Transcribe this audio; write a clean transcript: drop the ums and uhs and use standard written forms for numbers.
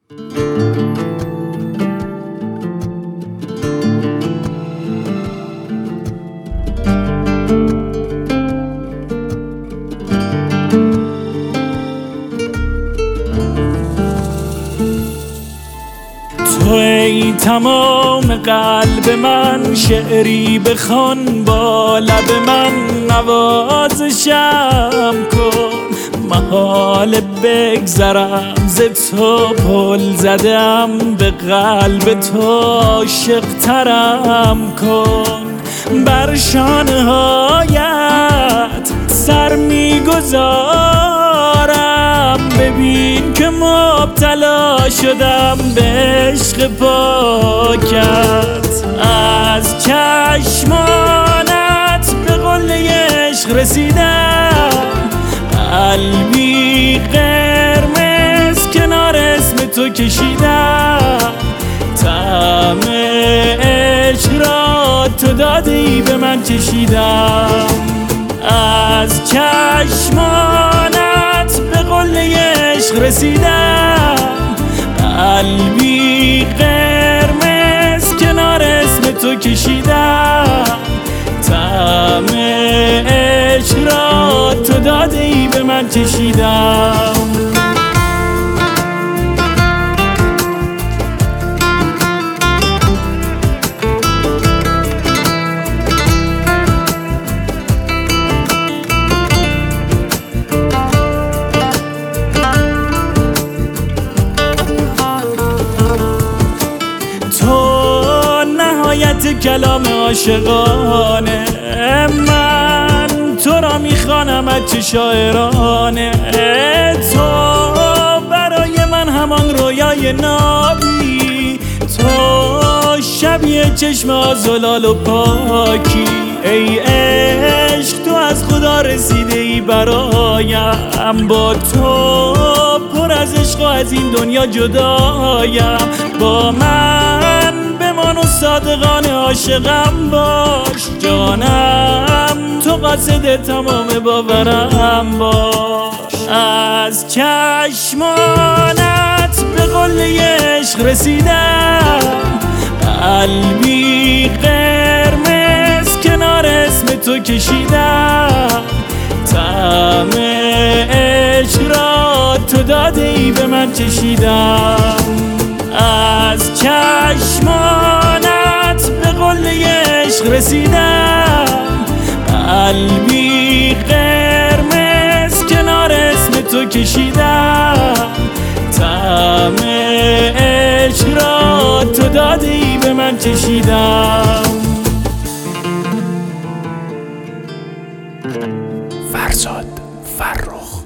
ای تمام قلب من، شعری بخوان با لب من، نوازشم کن. محال بگذرم ز تو، پل زدم به قلب تو، عاشق ترم کن. بر شانه هایت سر میگذارم، ببین که مبتلا شدم به عشق پاکت. از چشمانت به قله عشق رسیدم، قلبی قرمز کنار اسم تو کشیدم. طعم عشق را تو دادی به من چشیدم. از چشمانت به قله عشق رسیدم، قلبی قرمز کنار اسم تو کشیدم. طعم عشق را تو دادی به من چشیدم. کلام عاشقانه، من تو را میخوانم از چه شاعرانه. تو برای من همان رویای نابی، تو شبیه چشم آزلال و پاکی. ای عشق تو از خدا رسیده ای برایم، با تو پر از عشق و از این دنیا جدایم. با من بمان و صادقانه عاشقم باش، جانم تو قاصد تمام باورم باش. از چشمانت به قله عشق رسیدم، قلبی قرمز کنار اسم تو کشیدم. طعم عشق را تو دادی به من چشیدم. از چشمانت به قله عشق رسیدم، قلبی قرمز کنار اسم تو کشیدم. طعم عشق را تو دادی به من چشیدم. فرزاد فرخ.